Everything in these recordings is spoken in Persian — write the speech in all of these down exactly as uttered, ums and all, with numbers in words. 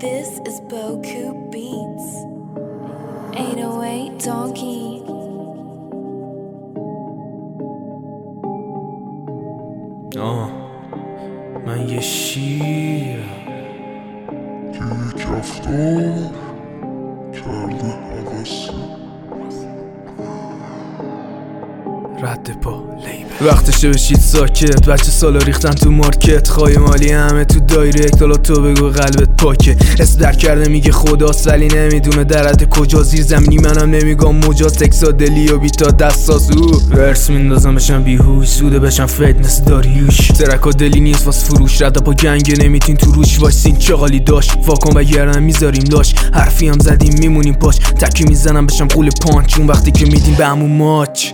This is Boku Beats. eight oh eight Donkey. آه من یه شیرم که یک افتار کرده حوثی رد پا لیبل وقتشه بشید ساکت بچه سالا ریختن تو مارکت خواهی مالی همه تو دایرکت حالا تو بگو قلبت پاکه اسم در کرده میگه خداست ولی نمیدونه درد کجا زیر زمینی منم نمیگم مجاز تکسا دلی و بیتا دستاس او ورس میندازم بشم بیهوش سوده بشم فید مثل داریوش ترکا دلی نیست واس فروش رد پا گنگه نمیتین تو روش وایسین چغالی داشت واکن و گردن میذاریم لاش حرفی هم زدیم میمونیم پاش تکی میزنم بشم قول پانچ اون وقتی که میدیم به همون ماچ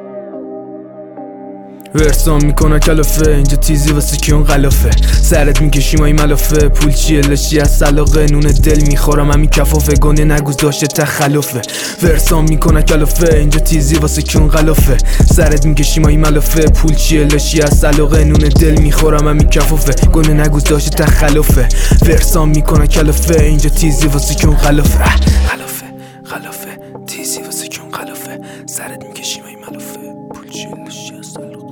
ورسام میکنه کلافه اینجا تیزی واسه کیون غلافه سرت میکشیم ای ملافه پول چیه لشی از سلاقه نون دل میخورم همین کفافه گونه نگوز داشته تخلافه ورسام میکنه کلافه اینجا تیزی واسه کیون غلافه سرت میکشیم ای ملافه پول چیه لشی از سلاقه نون دل میخورم همین کفافه گونه نگوز داشته تخلافه ورسام میکنه کلافه اینجا تیزی واسه کیون غلافه غلافه غلافه تیزی واسه کیون غلافه سرت میکشیم ای ملافه پول چیه لشی از سلاقه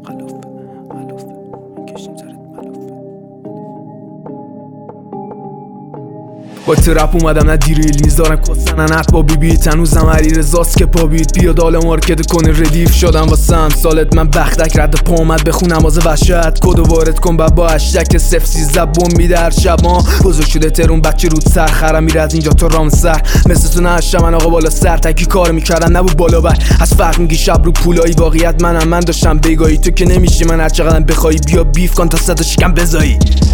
با ترپ اومدم نه دیریل میذارم کسنن حت با بیبیت هنوزم علی رزاست که پا بیت بیا دال مارکت کنه ردیف شدم واسه هم سالت من بختک رد پا اومد بخون نماز وحشت کدو وارد کن بعد با هشتک صفر سیزده بوم میده هر شب ما بزرگ شده ترون بچه رود سر خرم میره از اینجا تا رام سر مثل تو نشم من آقا بالا سر تکی کار میکردم نبود بالا بر از فرق میگی شب رو پولایی واقعیت منم من داشتم بگاهی تو که نمیشه من هر چقدرم بخوای بیا بیف کن تا صدا شکم بزایی